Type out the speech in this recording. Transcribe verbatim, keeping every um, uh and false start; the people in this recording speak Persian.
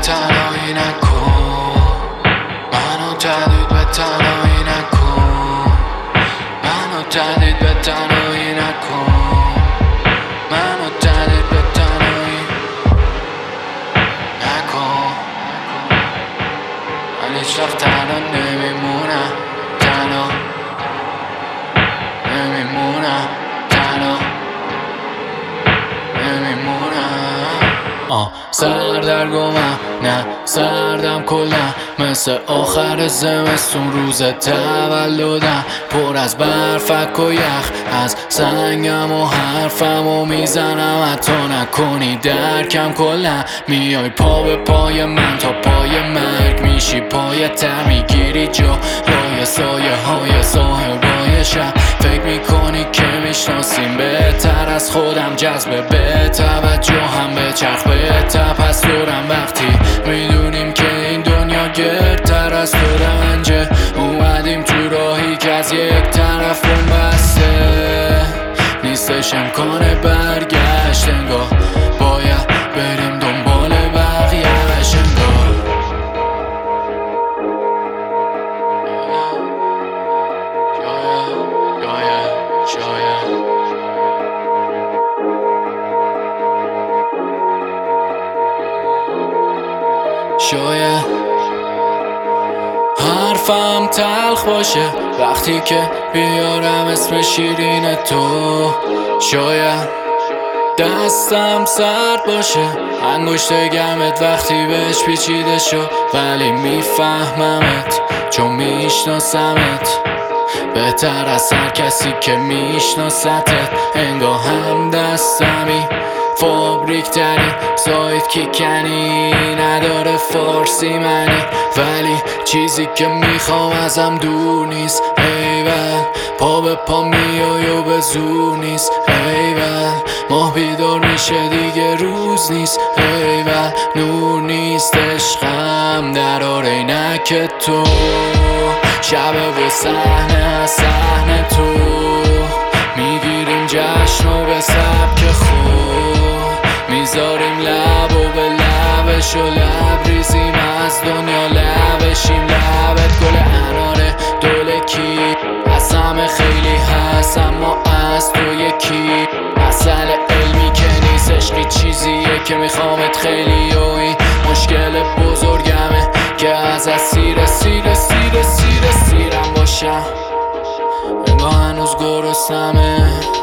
تنهایی نکن، منو جدید به تنهایی نکن، منو جدید به تنهایی نکن، منو جدید به تنهایی نکن. من هیچ وقت تنها نمیمونم، تنها نمیمونم، تنها نمیمونم. آه سردرگمم، نه سردم کلم، مثل آخر زمستون روز تولدم، پر از برفک و یخ، از سنگم و حرفم و میزنم، حتی نکنی درکم کلم. میای پا به پای من تا پای مرگ، میشی پای تر، میگیری جا لای سایه های صاحبای شب. فکر میکنی که میشناسیم بهتر از خودم، جذبه به توجه هم به چرخ به تپس دورم. وقتی میدونیم که این دنیا گردتر از تو رنجه، اومدیم تو راهی که از یک طرف اون بسته نیستش امکان برگشت، انگار باید بریم دنبال بقیهش. انگار شاید شاید شاید حرفم تلخ باشه وقتی که بیارم اسم شیرین تو، شاید دستم سرد باشه انگشت گرمت وقتی بهش پیچیده شد، ولی میفهممت چون میشناسمت بهتر از هر کسی که میشناستت. انگار هم دستمی فابریک تری، سایت کی کنی نداره فارسی منی، ولی چیزی که میخوام ازم دور نیست. ایول پا به پا میای و به زور نیست، ایول ماه بیدار میشه دیگه روز نیست، ایول نور نیست عشقم در آرینک تو، شب و صحنه صحنه تو، میگیریم جشن و به سبک خود، میذاریم لب و به لبش و لبریزیم از دنیا لبشیم. لبت گل اناره دولکی، از همه خیلی هست اما از تو یکی، اصل علمی که نیست عشقی چیزیه که میخوامت خیلی، و این مشکل بزرگمه که از اسیر سیر سیر سیر سیرم باشم، انگاه هنوز گرسنمه.